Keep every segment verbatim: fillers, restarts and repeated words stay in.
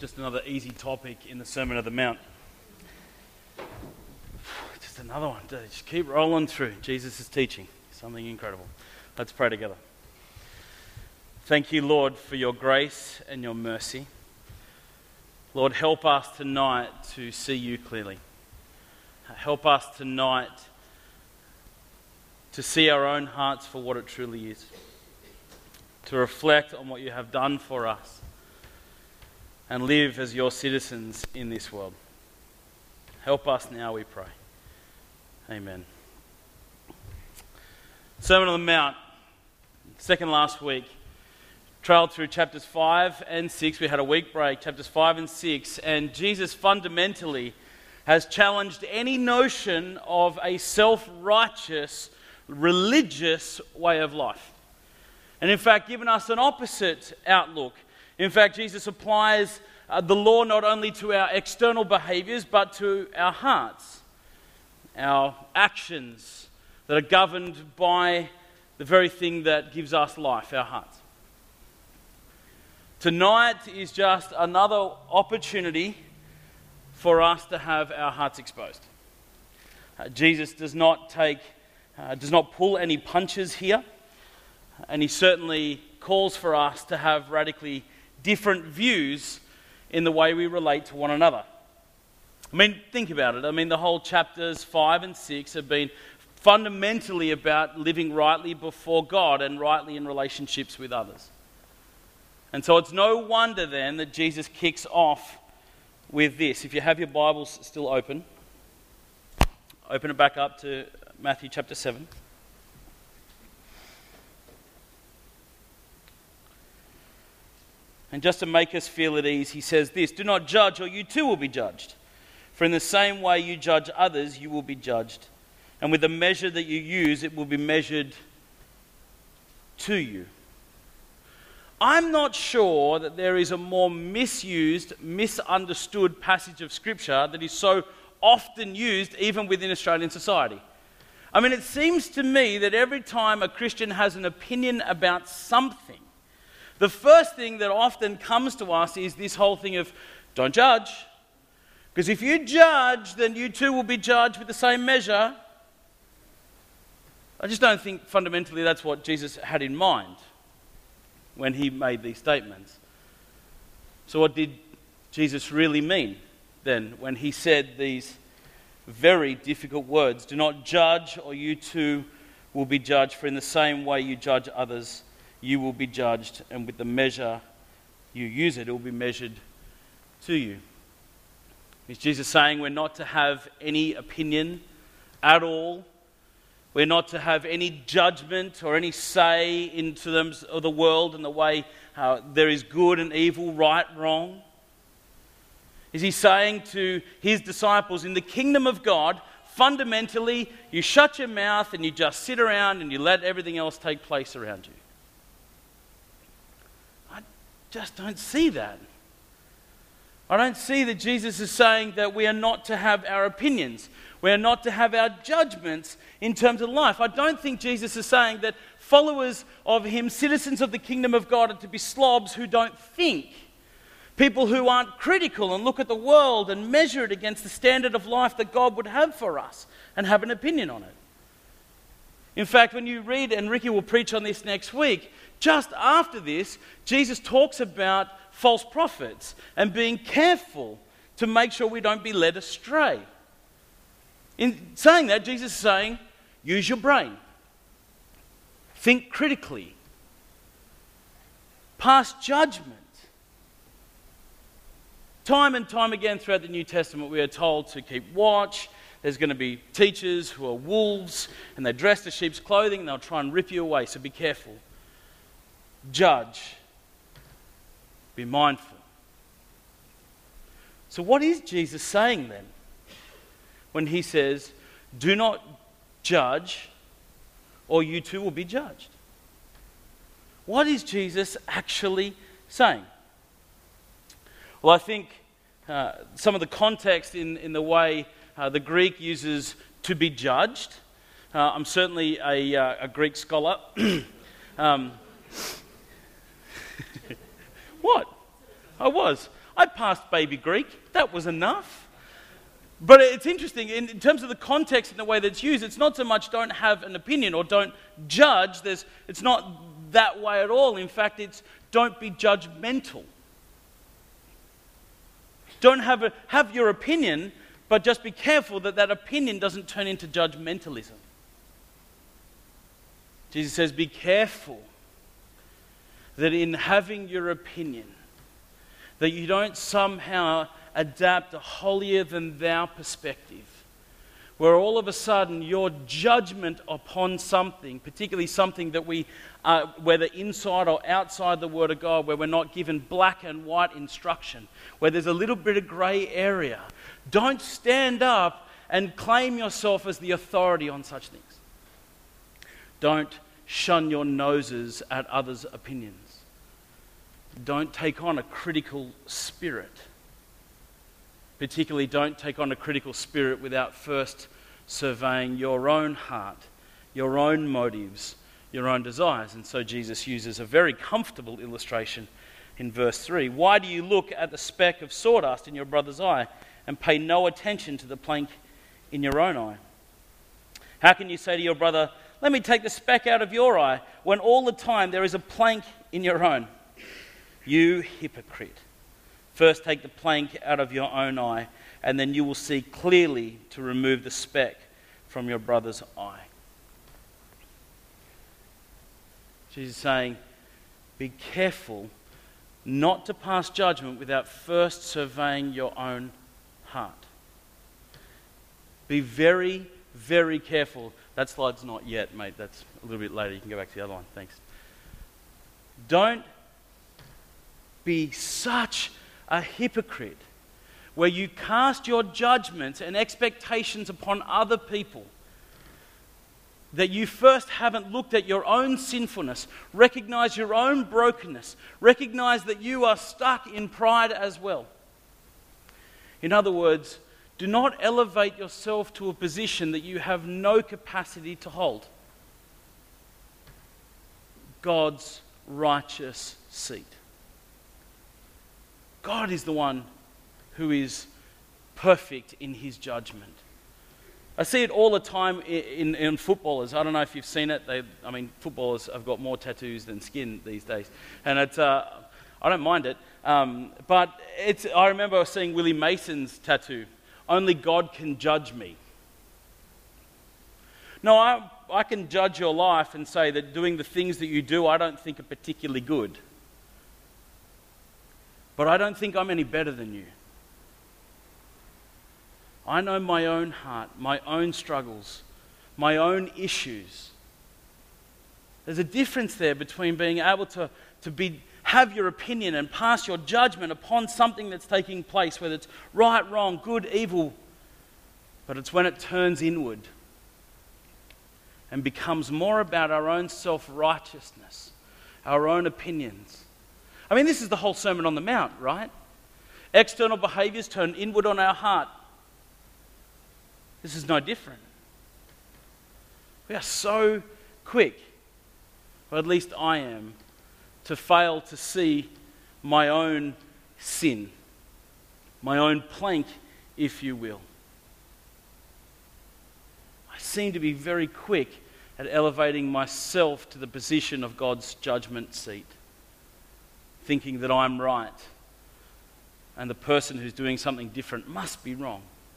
just another easy topic in the Sermon on the Mount. Just another one. Just keep rolling through. Jesus is teaching something incredible. Let's pray together. Thank you, Lord, for your grace and your mercy. Lord, help us tonight to see you clearly. Help us tonight to see our own hearts for what it truly is. To reflect on what you have done for us and live as your citizens in this world. Help us now, we pray. Amen. Sermon on the Mount, second last week, trailed through chapters five and six. We had a week break, chapters five and six, and Jesus fundamentally has challenged any notion of a self-righteous, religious way of life. And in fact, given us an opposite outlook. In fact, Jesus applies uh, the law not only to our external behaviors, but to our hearts, our actions that are governed by the very thing that gives us life, our hearts. Tonight is just another opportunity for us to have our hearts exposed. Uh, Jesus does not take, uh, does not pull any punches here. And he certainly calls for us to have radically different views in the way we relate to one another. I mean, think about it. I mean, the whole chapters five and six have been fundamentally about living rightly before God and rightly in relationships with others. And so it's no wonder then that Jesus kicks off with this. If you have your Bibles still open, open it back up to Matthew chapter seven. And just to make us feel at ease, he says this: "Do not judge, or you too will be judged. For in the same way you judge others, you will be judged. And with the measure that you use, it will be measured to you." I'm not sure that there is a more misused, misunderstood passage of Scripture that is so often used even within Australian society. I mean, it seems to me that every time a Christian has an opinion about something, the first thing that often comes to us is this whole thing of, don't judge. Because if you judge, then you too will be judged with the same measure. I just don't think fundamentally that's what Jesus had in mind when he made these statements. So what did Jesus really mean then when he said these very difficult words? "Do not judge, or you too will be judged. For in the same way you judge others, you will be judged, and with the measure you use it, it will be measured to you." Is Jesus saying we're not to have any opinion at all? We're not to have any judgment or any say into them of the world and the way uh, there is good and evil, right, wrong? Is he saying to his disciples, in the kingdom of God, fundamentally, you shut your mouth and you just sit around and you let everything else take place around you? I just don't see that. I don't see that Jesus is saying that we are not to have our opinions. We are not to have our judgments in terms of life. I don't think Jesus is saying that followers of him, citizens of the kingdom of God, are to be slobs who don't think. People who aren't critical and look at the world and measure it against the standard of life that God would have for us and have an opinion on it. In fact, when you read, and Ricky will preach on this next week, just after this, Jesus talks about false prophets and being careful to make sure we don't be led astray. In saying that, Jesus is saying, use your brain. Think critically. Pass judgment. Time and time again throughout the New Testament, we are told to keep watch. There's going to be teachers who are wolves, and they dress in sheep's clothing, and they'll try and rip you away, so be careful. Judge. Be mindful. So what is Jesus saying then when he says, do not judge, or you too will be judged? What is Jesus actually saying? Well, I think uh, some of the context in, in the way uh, the Greek uses to be judged. Uh, I'm certainly a, uh, a Greek scholar. um, what? I was. I that passed baby Greek. That was enough. But it's interesting, in, in terms of the context and the way that it's used, it's not so much don't have an opinion or don't judge. There's, it's not that way at all. In fact, it's don't be judgmental. Don't have, a, have your opinion, but just be careful that that opinion doesn't turn into judgmentalism. Jesus says, be careful that in having your opinion, that you don't somehow adapt a holier-than-thou perspective, where all of a sudden your judgment upon something, particularly something that we, uh, whether inside or outside the Word of God, where we're not given black and white instruction, where there's a little bit of grey area, don't stand up and claim yourself as the authority on such things. Don't shun your noses at others' opinions. Don't take on a critical spirit. Particularly, don't take on a critical spirit without first surveying your own heart, your own motives, your own desires. And so Jesus uses a very comfortable illustration in verse three. Why do you look at the speck of sawdust in your brother's eye and pay no attention to the plank in your own eye? How can you say to your brother, let me take the speck out of your eye, when all the time there is a plank in your own? You hypocrite. First take the plank out of your own eye, and then you will see clearly to remove the speck from your brother's eye. Jesus is saying, be careful not to pass judgment without first surveying your own heart. Be very, very careful. That slide's not yet, mate. That's a little bit later. You can go back to the other one. Thanks. Don't be such a hypocrite where you cast your judgments and expectations upon other people, that you first haven't looked at your own sinfulness, recognize your own brokenness, recognize that you are stuck in pride as well. In other words, do not elevate yourself to a position that you have no capacity to hold. God's righteous seat. God is the one who is perfect in his judgment. I see it all the time in, in, in footballers. I don't know if you've seen it. They, I mean, footballers have got more tattoos than skin these days. And it's, uh, I don't mind it. Um, but it's, I remember seeing Willie Mason's tattoo. Only God can judge me. No, I, I can judge your life and say that doing the things that you do I don't think are particularly good. But I don't think I'm any better than you. I know my own heart, my own struggles, my own issues. There's a difference there between being able to, to be, have your opinion and pass your judgment upon something that's taking place, whether it's right, wrong, good, evil, but it's when it turns inward and becomes more about our own self-righteousness, our own opinions. I mean, this is the whole Sermon on the Mount, right? External behaviours turn inward on our heart. This is no different. We are so quick, or at least I am, to fail to see my own sin, my own plank, if you will. I seem to be very quick at elevating myself to the position of God's judgment seat, thinking that I'm right and the person who's doing something different must be wrong.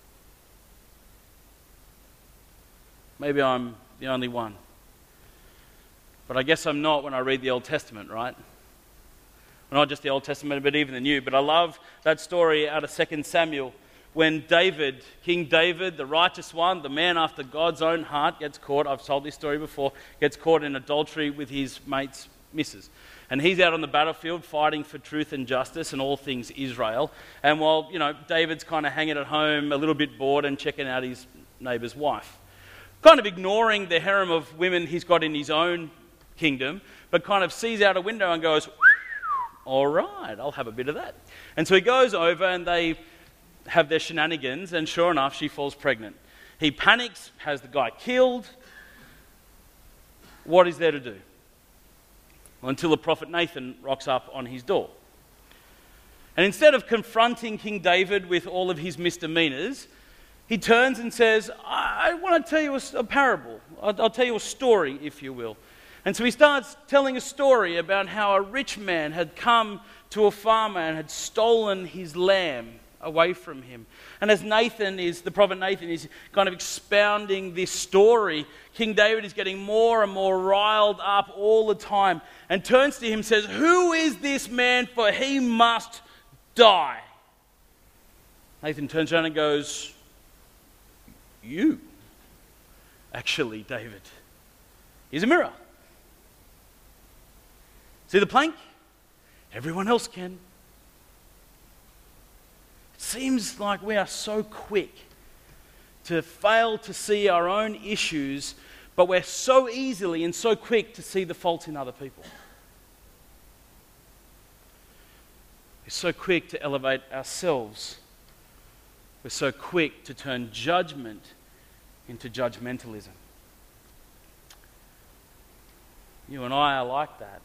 Maybe I'm the only one. But I guess I'm not when I read the Old Testament, right? Well, not just the Old Testament, but even the New. But I love that story out of Second Samuel when David, King David, the righteous one, the man after God's own heart, gets caught, I've told this story before, gets caught in adultery with his mate's missus. And he's out on the battlefield fighting for truth and justice and all things Israel. And while, you know, David's kind of hanging at home, a little bit bored and checking out his neighbour's wife. Kind of ignoring the harem of women he's got in his own kingdom, but kind of sees out a window and goes, all right, I'll have a bit of that. And so he goes over and they have their shenanigans, and sure enough, she falls pregnant. He panics, has the guy killed. What is there to do? Well, until the prophet Nathan rocks up on his door. And instead of confronting King David with all of his misdemeanors, he turns and says, I, I want to tell you a, a parable. I'll, I'll tell you a story, if you will. And so he starts telling a story about how a rich man had come to a farmer and had stolen his lamb away from him. And as Nathan is, the prophet Nathan is kind of expounding this story, King David is getting more and more riled up all the time and turns to him and says, who is this man, for he must die? Nathan turns around and goes, you, actually, David. Here's a mirror. See the plank? Everyone else can. It seems like we are so quick to fail to see our own issues, but we're so easily and so quick to see the faults in other people. We're so quick to elevate ourselves. We're so quick to turn judgment into judgmentalism. You and I are like that.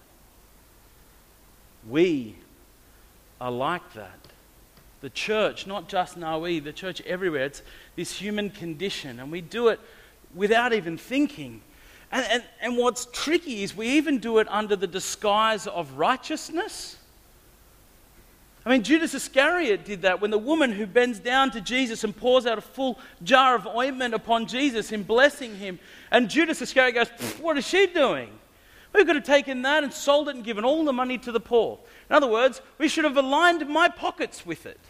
We are like that. The church, not just Naui, the church everywhere, it's this human condition, and we do it without even thinking. And, and, and what's tricky is we even do it under the disguise of righteousness. I mean, Judas Iscariot did that when the woman who bends down to Jesus and pours out a full jar of ointment upon Jesus in blessing him. And Judas Iscariot goes, what is she doing? We could have taken that and sold it and given all the money to the poor. In other words, we should have aligned my pockets with it.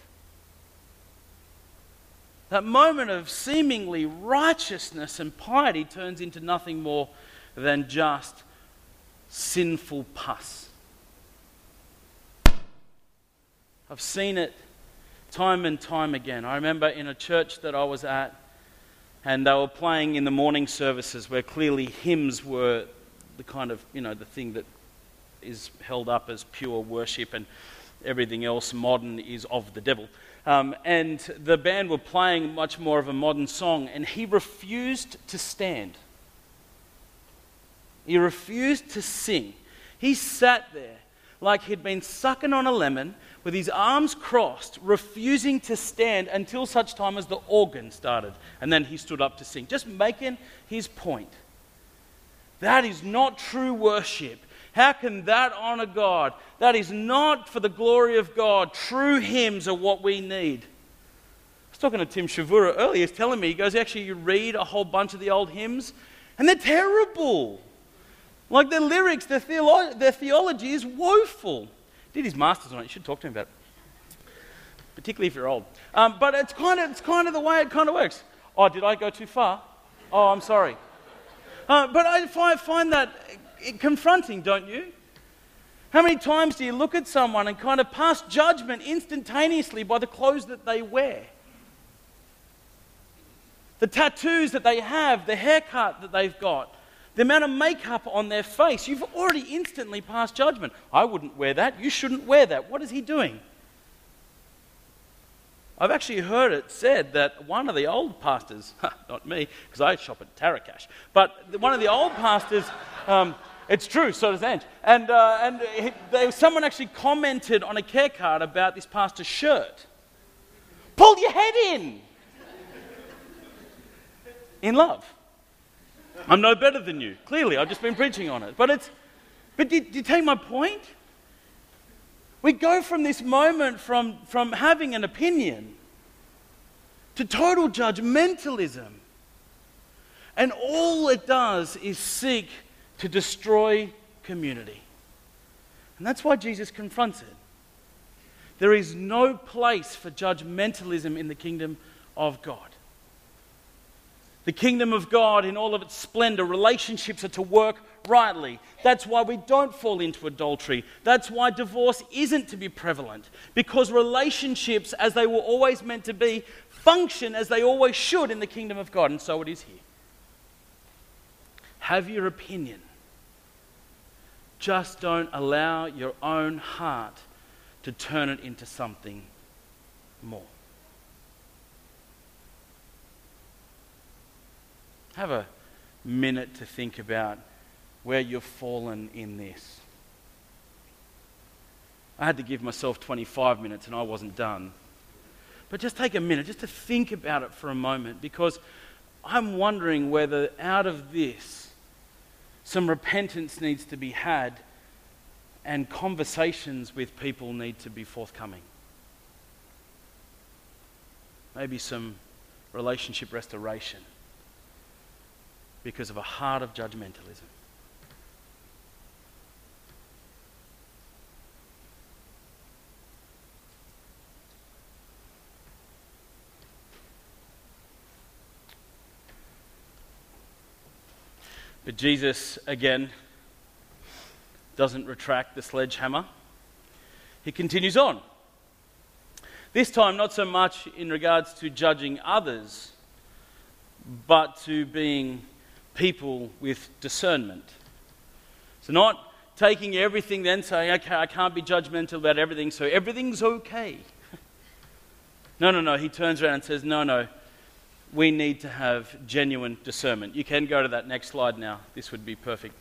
That moment of seemingly righteousness and piety turns into nothing more than just sinful pus. I've seen it time and time again. I remember in a church that I was at, and they were playing in the morning services where clearly hymns were the kind of, you know, the thing that is held up as pure worship, and everything else modern is of the devil. Um, and the band were playing much more of a modern song, and he refused to stand. He refused to sing. He sat there like he'd been sucking on a lemon with his arms crossed, refusing to stand until such time as the organ started. And then he stood up to sing, just making his point. That is not true worship. How can that honor God? That is not for the glory of God. True hymns are what we need. I was talking to Tim Shavura earlier. He's telling me, he goes, actually, you read a whole bunch of the old hymns, and they're terrible. Like their lyrics, their, theolo- their theology is woeful. Did his master's on it. You should talk to him about it. Particularly if you're old. Um, but it's kind of it's kind of the way it kind of works. Oh, did I go too far? Oh, I'm sorry. Uh, but I find, find that confronting, don't you? How many times do you look at someone and kind of pass judgment instantaneously by the clothes that they wear? The tattoos that they have, the haircut that they've got, the amount of makeup on their face. You've already instantly passed judgment. I wouldn't wear that. You shouldn't wear that. What is he doing? I've actually heard it said that one of the old pastors, not me, because I shop at Taracash, but one of the old pastors, um, it's true, so does Ange, and, uh, and he, they, someone actually commented on a care card about this pastor's shirt. Pull your head in! In love. I'm no better than you. Clearly, I've just been preaching on it. But it's, but do, do you take my point? We go from this moment from, from having an opinion to total judgmentalism. And all it does is seek to destroy community. And that's why Jesus confronts it. There is no place for judgmentalism in the kingdom of God. The kingdom of God, in all of its splendor, relationships are to work rightly. That's why we don't fall into adultery. That's why divorce isn't to be prevalent. Because relationships, as they were always meant to be, function as they always should in the kingdom of God. And so it is here. Have your opinion. Just don't allow your own heart to turn it into something more. Have a minute to think about where you've fallen in this. I had to give myself twenty-five minutes and I wasn't done. But just take a minute just to think about it for a moment, because I'm wondering whether out of this some repentance needs to be had and conversations with people need to be forthcoming. Maybe some relationship restoration because of a heart of judgmentalism. But Jesus, again, doesn't retract the sledgehammer. He continues on. This time, not so much in regards to judging others, but to being people with discernment. So not taking everything then saying, okay, I can't be judgmental about everything, so everything's okay. No, no, no. He turns around and says, no, no. We need to have genuine discernment. You can go to that next slide now. This would be perfect.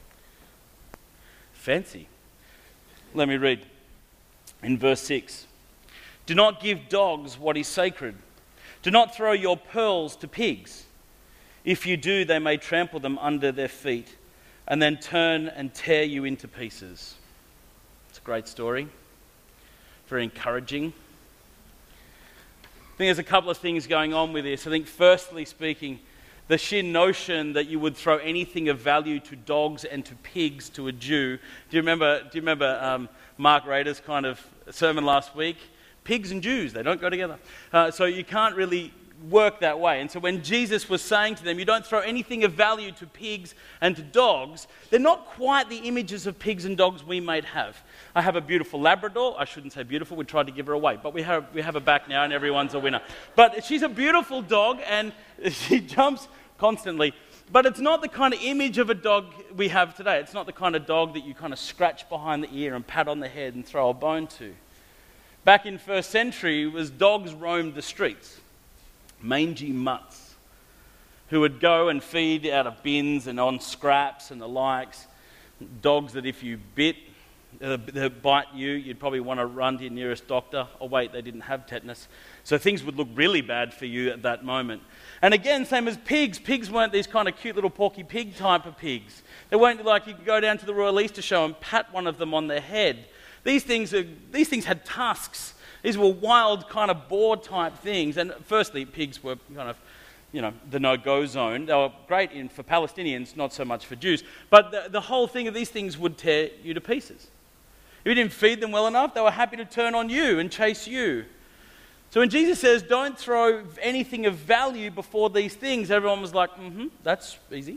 Fancy. Let me read in verse six. Do not give dogs what is sacred. Do not throw your pearls to pigs. If you do, they may trample them under their feet and then turn and tear you into pieces. It's a great story. Very encouraging. I think there's a couple of things going on with this. I think firstly speaking, the sheer notion that you would throw anything of value to dogs and to pigs to a Jew. Do you remember, do you remember um, Mark Rader's kind of sermon last week? Pigs and Jews, they don't go together. Uh, so you can't really work that way. And so when Jesus was saying to them, you don't throw anything of value to pigs and to dogs, they're not quite the images of pigs and dogs we might have. I have a beautiful Labrador. I shouldn't say beautiful, we tried to give her away, but we have, we have her back now and everyone's a winner. But she's a beautiful dog and she jumps constantly. But it's not the kind of image of a dog we have today. It's not the kind of dog that you kind of scratch behind the ear and pat on the head and throw a bone to. Back in first century, it was dogs roamed the streets. Mangy mutts who would go and feed out of bins and on scraps and the likes. Dogs that if you bit, uh, they bite you, you'd probably want to run to your nearest doctor. Oh wait, they didn't have tetanus. So things would look really bad for you at that moment. And again, same as pigs. Pigs weren't these kind of cute little porky pig type of pigs. They weren't like you could go down to the Royal Easter Show and pat one of them on the head. These things, are, these things had tusks. These were wild kind of boar type things. And firstly, pigs were kind of, you know, the no-go zone. They were great in, for Palestinians, not so much for Jews. But the, the whole thing of these things would tear you to pieces. If you didn't feed them well enough, they were happy to turn on you and chase you. So when Jesus says, don't throw anything of value before these things, everyone was like, mm-hmm, that's easy.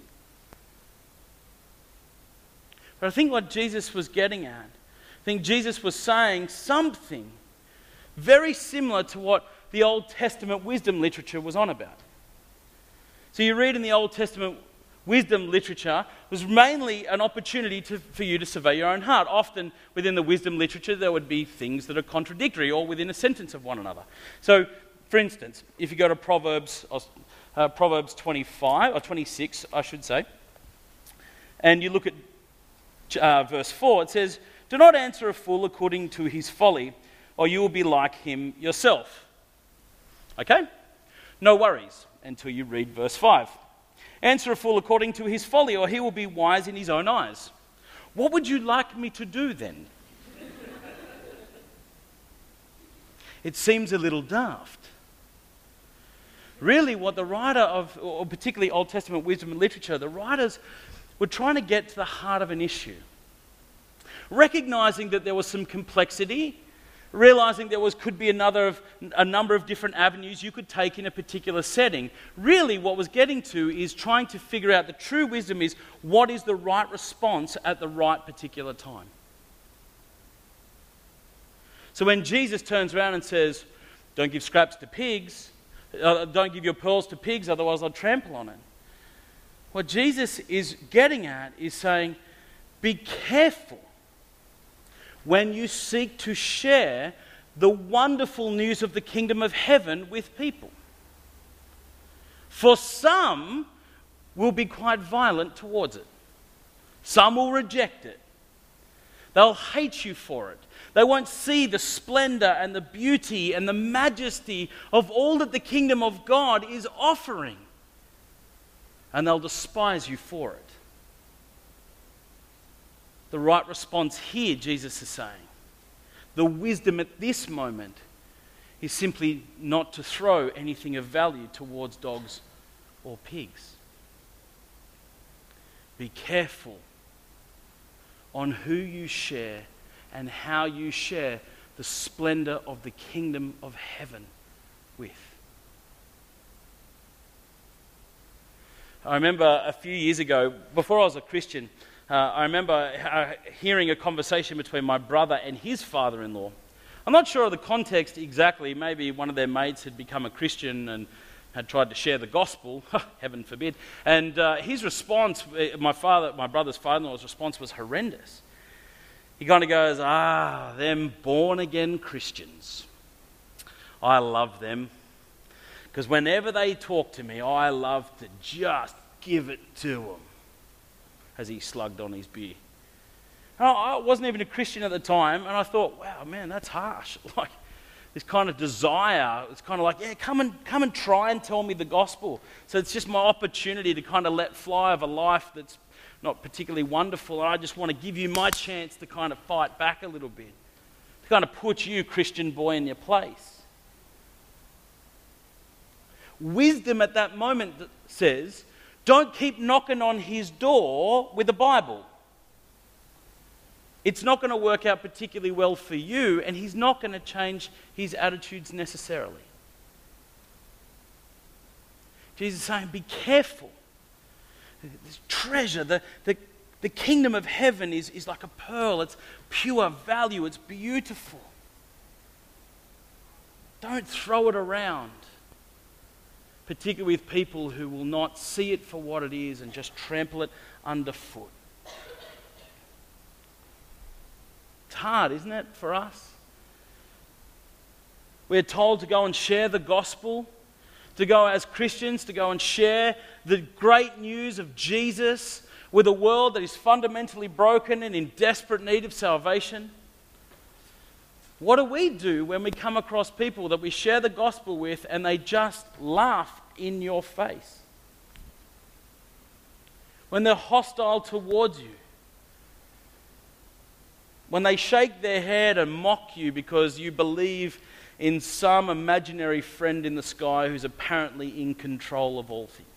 But I think what Jesus was getting at, I think Jesus was saying something very similar to what the Old Testament wisdom literature was on about. So you read in the Old Testament wisdom literature was mainly an opportunity to, for you to survey your own heart. Often within the wisdom literature there would be things that are contradictory or within a sentence of one another. So for instance, if you go to Proverbs, uh, Proverbs twenty-five, or twenty-six I should say, and you look at uh, verse four, it says, do not answer a fool according to his folly, or you will be like him yourself. Okay? No worries until you read verse five. Answer a fool according to his folly, or he will be wise in his own eyes. What would you like me to do then? It seems a little daft. Really, what the writer of, or particularly Old Testament wisdom and literature, the writers were trying to get to the heart of an issue. Recognizing that there was some complexity, realizing there was could be another of, a number of different avenues you could take in a particular setting. Really what was getting to is trying to figure out the true wisdom is what is the right response at the right particular time. So when Jesus turns around and says, don't give scraps to pigs, uh, don't give your pearls to pigs, otherwise I'll trample on it. What Jesus is getting at is saying, be careful when you seek to share the wonderful news of the kingdom of heaven with people. For some will be quite violent towards it. Some will reject it. They'll hate you for it. They won't see the splendor and the beauty and the majesty of all that the kingdom of God is offering. And they'll despise you for it. The right response here, Jesus is saying, the wisdom at this moment is simply not to throw anything of value towards dogs or pigs. Be careful on who you share and how you share the splendor of the kingdom of heaven with. I remember a few years ago, before I was a Christian, uh, I remember uh, hearing a conversation between my brother and his father-in-law. I'm not sure of the context exactly. Maybe one of their mates had become a Christian and had tried to share the gospel, heaven forbid. And uh, his response, my father, my brother's father-in-law's response was horrendous. He kind of goes, ah, them born-again Christians. I love them. Because whenever they talk to me, I love to just give it to them. As he slugged on his beer. And I wasn't even a Christian at the time, and I thought, wow, man, that's harsh. Like, this kind of desire, it's kind of like, yeah, come and come and try and tell me the gospel. So it's just my opportunity to kind of let fly of a life that's not particularly wonderful, and I just want to give you my chance to kind of fight back a little bit. To kind of put you, Christian boy, in your place. Wisdom at that moment says, don't keep knocking on his door with the Bible. It's not going to work out particularly well for you, and he's not going to change his attitudes necessarily. Jesus is saying, be careful. This treasure, the, the, the kingdom of heaven is, is like a pearl. It's pure value. It's beautiful. Don't throw it around. Particularly with people who will not see it for what it is and just trample it underfoot. It's hard, isn't it, for us? We're told to go and share the gospel, to go as Christians, to go and share the great news of Jesus with a world that is fundamentally broken and in desperate need of salvation. What do we do when we come across people that we share the gospel with and they just laugh in your face? When they're hostile towards you? When they shake their head and mock you because you believe in some imaginary friend in the sky who's apparently in control of all things?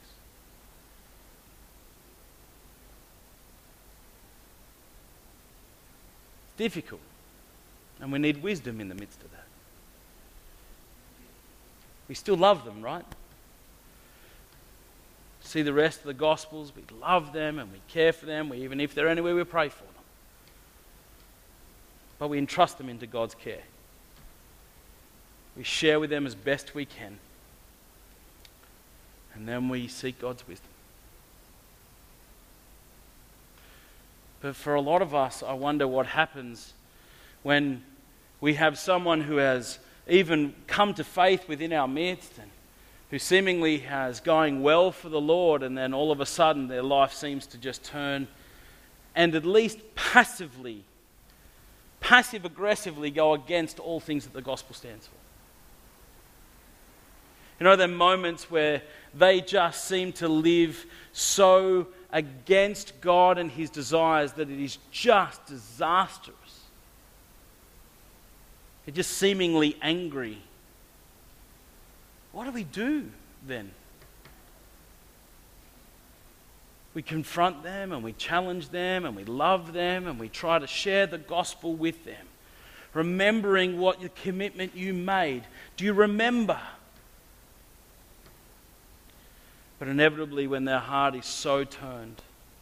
It's difficult. And we need wisdom in the midst of that. We still love them, right? See the rest of the Gospels, we love them and we care for them. We, even if they're anywhere, we pray for them. But we entrust them into God's care. We share with them as best we can. And then we seek God's wisdom. But for a lot of us, I wonder what happens when we have someone who has even come to faith within our midst and who seemingly has going well for the Lord, and then all of a sudden their life seems to just turn and at least passively, passive-aggressively go against all things that the gospel stands for. You know, there are moments where they just seem to live so against God and his desires that it is just disastrous. They're just seemingly angry. What do we do then? We confront them and we challenge them and we love them and we try to share the gospel with them, remembering what the commitment you made. Do you remember? But inevitably, when their heart is so turned,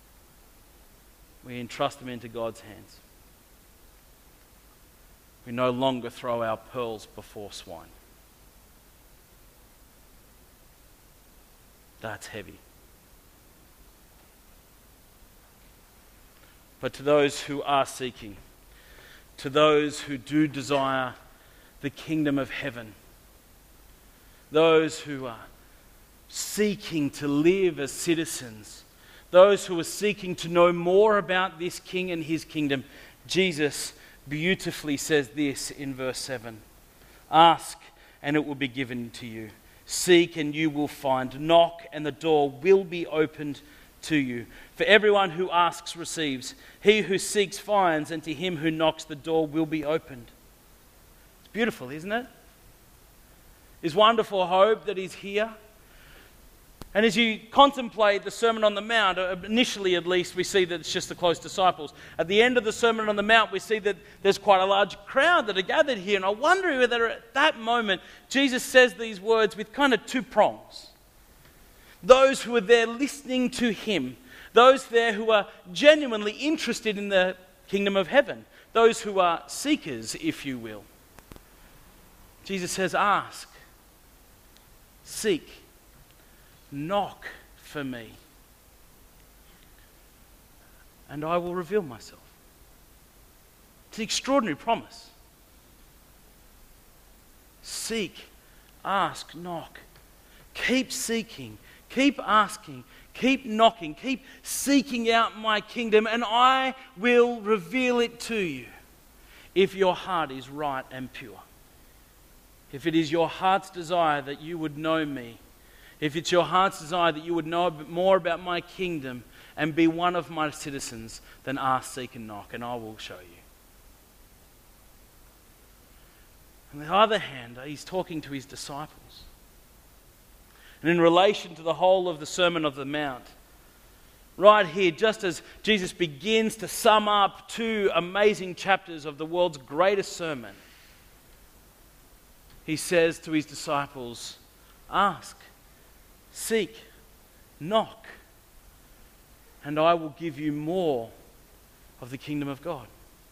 we entrust them into God's hands. We no longer throw our pearls before swine. That's heavy. But to those who are seeking, to those who do desire the kingdom of heaven, those who are seeking to live as citizens, those who are seeking to know more about this king and his kingdom, Jesus beautifully says this in verse seven. Ask and it will be given to you. Seek and you will find. Knock and the door will be opened to you. For everyone who asks receives. He who seeks finds, and to him who knocks the door will be opened. It's beautiful, isn't it? His wonderful hope that he's here. And as you contemplate the Sermon on the Mount, initially at least we see that it's just the close disciples. At the end of the Sermon on the Mount, we see that there's quite a large crowd that are gathered here. And I wonder whether at that moment Jesus says these words with kind of two prongs. Those who are there listening to him, those there who are genuinely interested in the kingdom of heaven, those who are seekers, if you will. Jesus says, ask, seek, knock for me, and I will reveal myself. It's an extraordinary promise. Seek, ask, knock. Keep seeking, keep asking, keep knocking, keep seeking out my kingdom, and I will reveal it to you if your heart is right and pure. If it is your heart's desire that you would know me, if it's your heart's desire that you would know a bit more about my kingdom and be one of my citizens, then ask, seek, and knock, and I will show you. On the other hand, he's talking to his disciples. And in relation to the whole of the Sermon of the Mount, right here, just as Jesus begins to sum up two amazing chapters of the world's greatest sermon, he says to his disciples, ask, seek, knock, and I will give you more of the kingdom of God.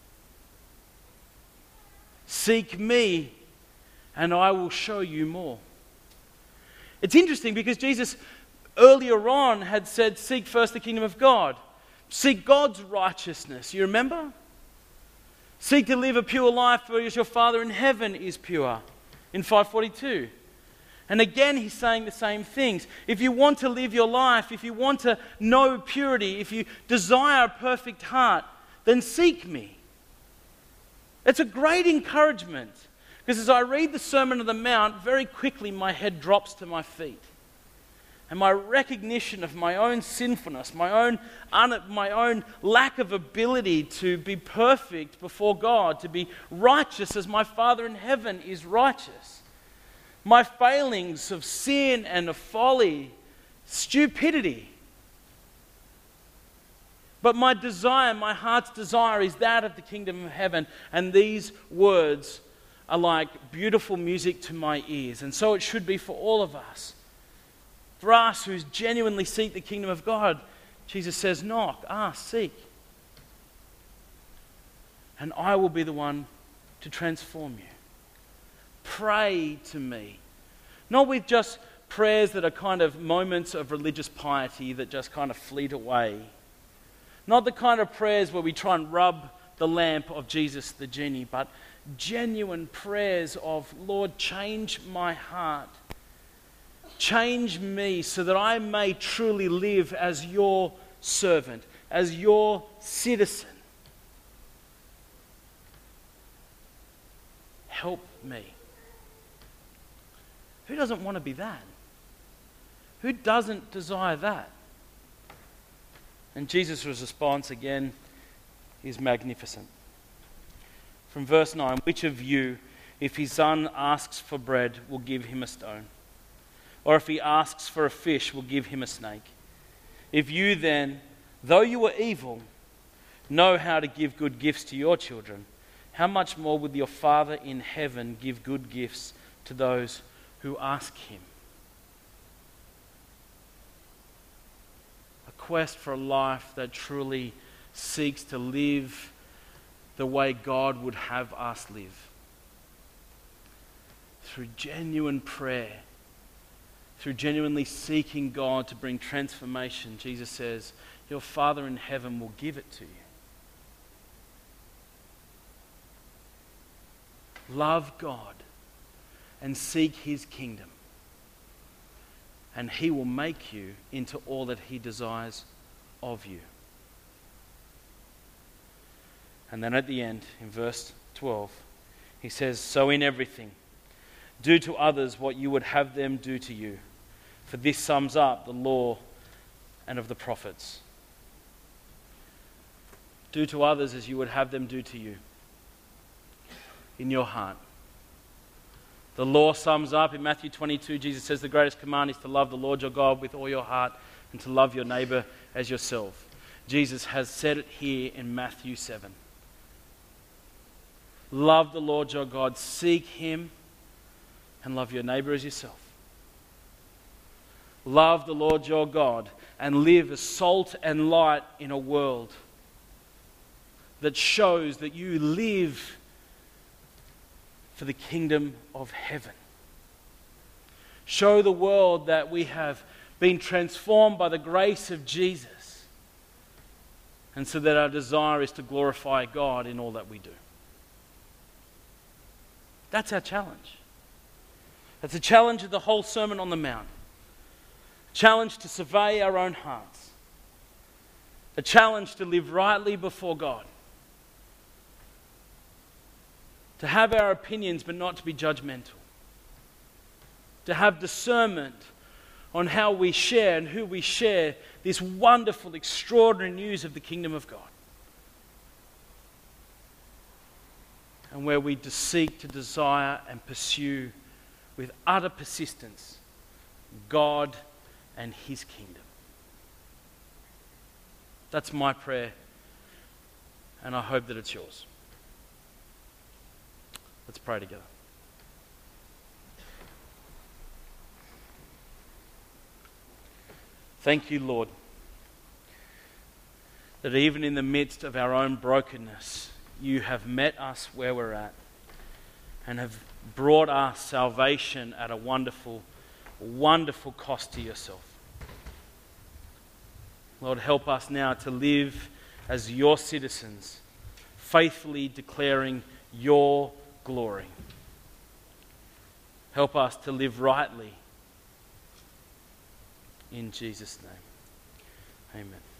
Seek me, and I will show you more. It's interesting because Jesus earlier on had said, seek first the kingdom of God. Seek God's righteousness. You remember? Seek to live a pure life, for as your Father in heaven is pure. In five forty-two. And again, he's saying the same things. If you want to live your life, if you want to know purity, if you desire a perfect heart, then seek me. It's a great encouragement. Because as I read the Sermon on the Mount, very quickly my head drops to my feet. And my recognition of my own sinfulness, my own, un- my own lack of ability to be perfect before God, to be righteous as my Father in heaven is righteous. My failings of sin and of folly, stupidity. But my desire, my heart's desire is that of the kingdom of heaven. And these words are like beautiful music to my ears. And so it should be for all of us. For us who genuinely seek the kingdom of God, Jesus says, knock, ask, seek. And I will be the one to transform you. Pray to me. Not with just prayers that are kind of moments of religious piety that just kind of fleet away. Not the kind of prayers where we try and rub the lamp of Jesus the genie, but genuine prayers of, Lord, change my heart. Change me so that I may truly live as your servant, as your citizen. Help me. Who doesn't want to be that? Who doesn't desire that? And Jesus' response again is magnificent. From verse nine, which of you, if his son asks for bread, will give him a stone? Or if he asks for a fish, will give him a snake? If you then, though you are evil, know how to give good gifts to your children, how much more will your Father in heaven give good gifts to those who ask him? A quest for a life that truly seeks to live the way God would have us live. Through genuine prayer, through genuinely seeking God to bring transformation, Jesus says, your Father in heaven will give it to you. Love God and seek his kingdom, and he will make you into all that he desires of you. And then at the end, in verse twelve, he says, "So in everything, do to others what you would have them do to you. For this sums up the law and of the prophets." Do to others as you would have them do to you. In your heart. The law sums up in Matthew twenty-two. Jesus says the greatest command is to love the Lord your God with all your heart and to love your neighbor as yourself. Jesus has said it here in Matthew seven. Love the Lord your God, seek him, and love your neighbor as yourself. Love the Lord your God and live as salt and light in a world that shows that you live for the kingdom of heaven. Show the world that we have been transformed by the grace of Jesus, and so that our desire is to glorify God in all that we do. That's our challenge. That's a challenge of the whole Sermon on the Mount. A challenge to survey our own hearts. A challenge to live rightly before God. To have our opinions but not to be judgmental. To have discernment on how we share and who we share this wonderful, extraordinary news of the kingdom of God. And where we seek to desire and pursue with utter persistence God and his kingdom. That's my prayer, and I hope that it's yours. Let's pray together. Thank you, Lord, that even in the midst of our own brokenness, you have met us where we're at and have brought us salvation at a wonderful, wonderful cost to yourself. Lord, help us now to live as your citizens, faithfully declaring your glory. Help us to live rightly. In Jesus' name, amen.